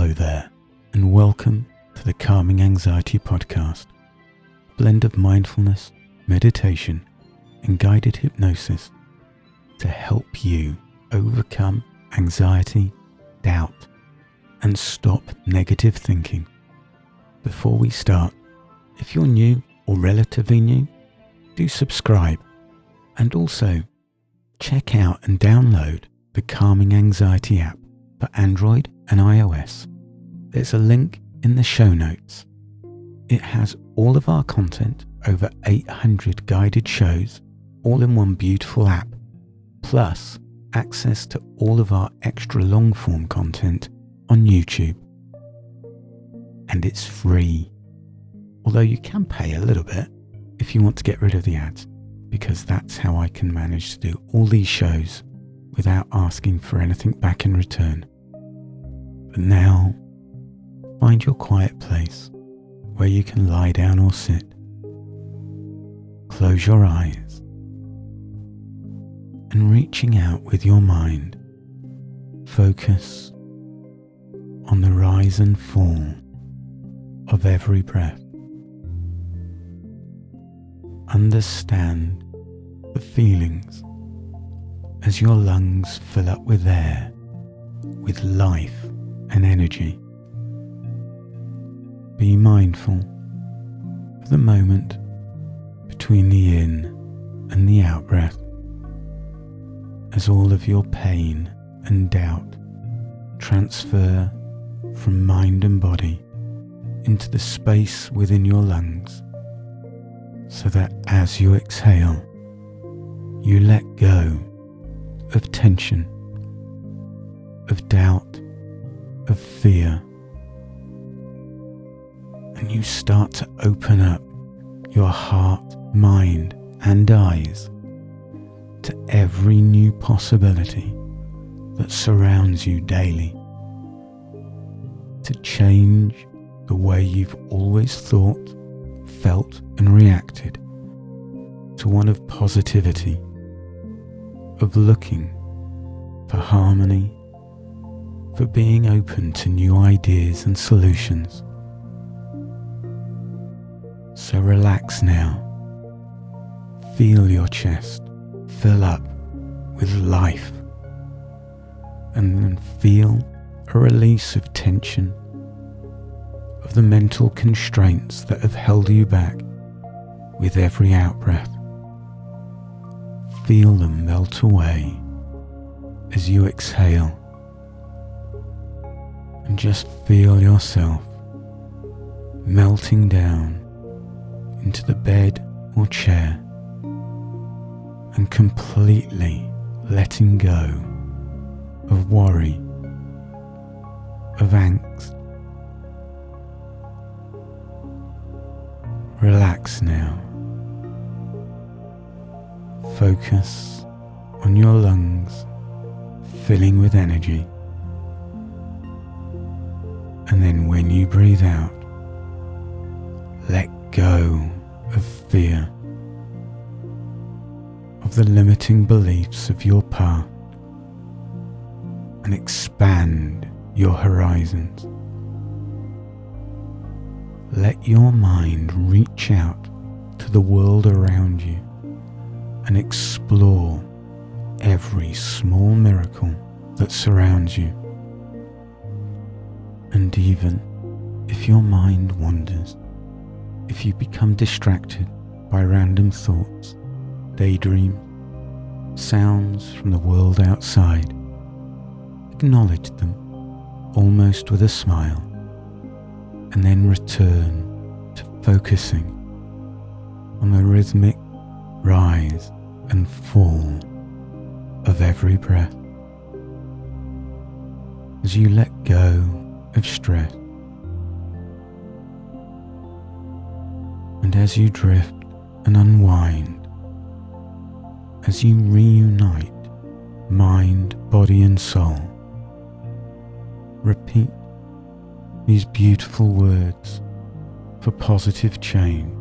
Hello there, and welcome to the Calming Anxiety Podcast, a blend of mindfulness, meditation, and guided hypnosis to help you overcome anxiety, doubt, and stop negative thinking. Before we start, if you're new or relatively new, do subscribe, and also check out and download the Calming Anxiety app for Android and iOS. There's a link in the show notes. It has all of our content, over 800 guided shows, all in one beautiful app, plus access to all of our extra long-form content on YouTube. And it's free, although you can pay a little bit if you want to get rid of the ads, because that's how I can manage to do all these shows without asking for anything back in return. But now, find your quiet place where you can lie down or sit. Close your eyes and, reaching out with your mind, focus on the rise and fall of every breath. Understand the feelings as your lungs fill up with air, with life and energy. Be mindful of the moment between the in and the out breath, as all of your pain and doubt transfer from mind and body into the space within your lungs, so that as you exhale, you let go of tension, of doubt, of fear, and you start to open up your heart, mind, and eyes to every new possibility that surrounds you daily, to change the way you've always thought, felt, and reacted to one of positivity, of looking for harmony, for being open to new ideas and solutions. So relax now. Feel your chest fill up with life, and then feel a release of tension, of the mental constraints that have held you back with every out-breath. Feel them melt away as you exhale, and just feel yourself melting down into the bed or chair and completely letting go of worry, of angst. Relax now. Focus on your lungs filling with energy, and then when you breathe out, let go of fear, of the limiting beliefs of your past, and expand your horizons. Let your mind reach out to the world around you and explore every small miracle that surrounds you. And even if your mind wanders, if you become distracted by random thoughts, daydreams, sounds from the world outside, acknowledge them almost with a smile, and then return to focusing on the rhythmic rise and fall of every breath. As you let go of stress, and as you drift and unwind, as you reunite mind, body, and soul, repeat these beautiful words for positive change.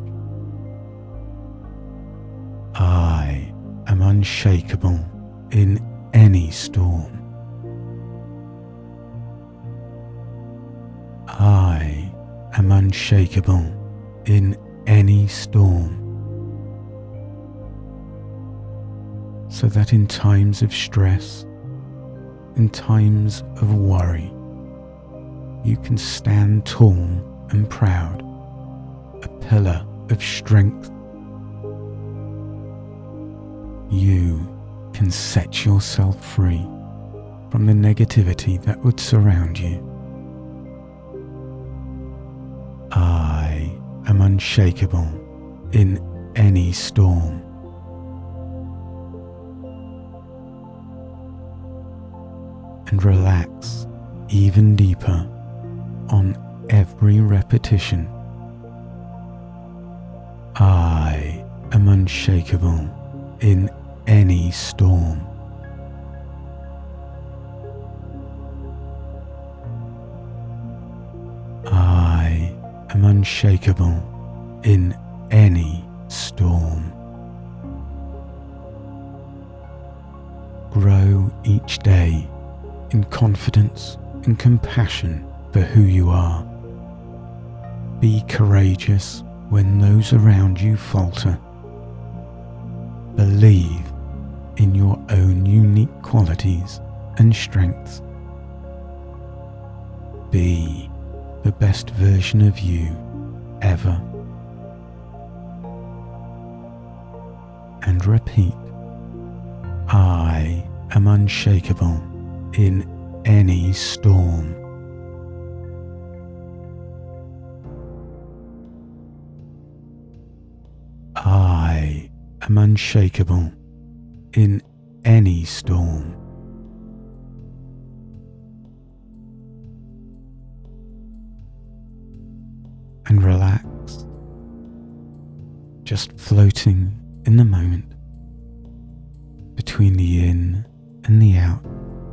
I am unshakable in any storm. I am unshakable in any storm, so that in times of stress, in times of worry, you can stand tall and proud, a pillar of strength. You can set yourself free from the negativity that would surround you. I am unshakable in any storm. And relax even deeper on every repetition. I am unshakable in any storm. I am unshakable in any storm. Grow each day in confidence and compassion for who you are. Be courageous when those around you falter. Believe in your own unique qualities and strengths. Be the best version of you ever. And repeat, I am unshakable in any storm. I am unshakable in any storm. And relax, just floating in the moment, between the in and the out.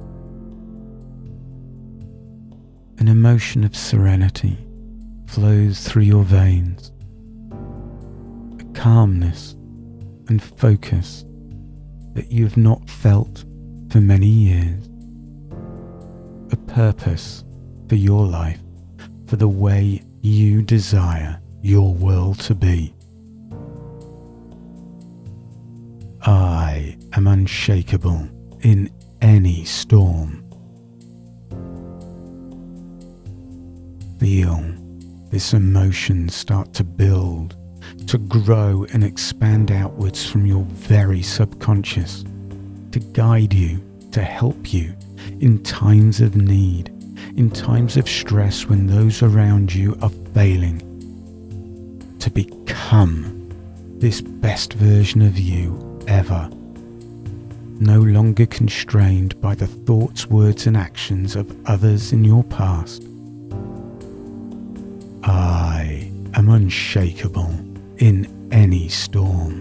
An emotion of serenity flows through your veins, a calmness and focus that you have not felt for many years, a purpose for your life, for the way you desire your world to be. I am unshakable in any storm. Feel this emotion start to build, to grow and expand outwards from your very subconscious, to guide you, to help you in times of need, in times of stress when those around you are failing, to become this best version of you ever, no longer constrained by the thoughts, words and actions of others in your past. I am unshakable in any storm.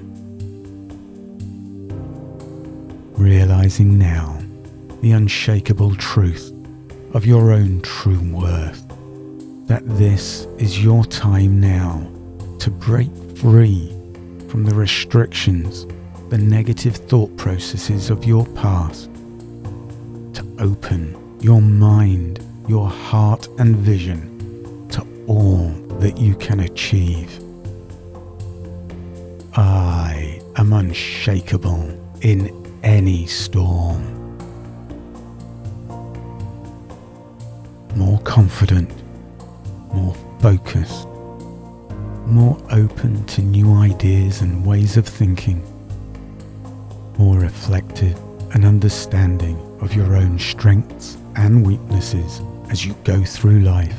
Realizing now the unshakable truth of your own true worth, that this is your time now to break free from the restrictions, the negative thought processes of your past, to open your mind, your heart and vision to all that you can achieve. I am unshakable in any storm. More confident, more focused, more open to new ideas and ways of thinking, more reflective and understanding of your own strengths and weaknesses as you go through life,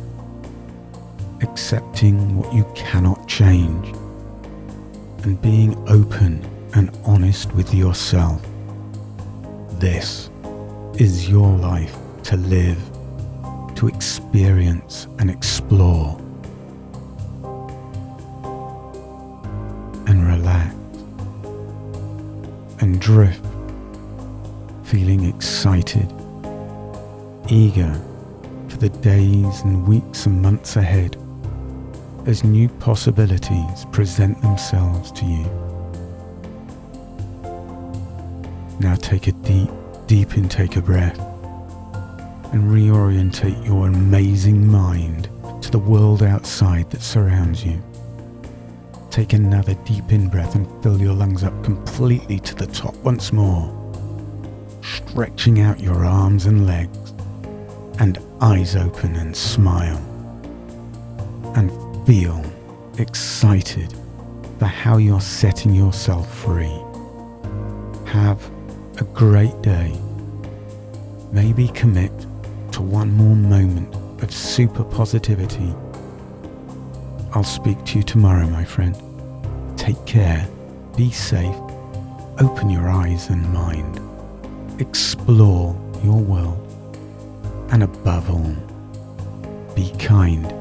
accepting what you cannot change, and being open and honest with yourself. This is your life to live, to experience and explore. And relax and drift, feeling excited, eager for the days and weeks and months ahead as new possibilities present themselves to you. Now take a deep intake of breath and reorientate your amazing mind to the world outside that surrounds you. Take another deep in-breath and fill your lungs up completely to the top once more, stretching out your arms and legs, and eyes open and smile. And feel excited for how you're setting yourself free. Have a great day. Maybe commit to one more moment of super positivity. I'll speak to you tomorrow, my friend. Take care, be safe, open your eyes and mind, explore your world, and above all, be kind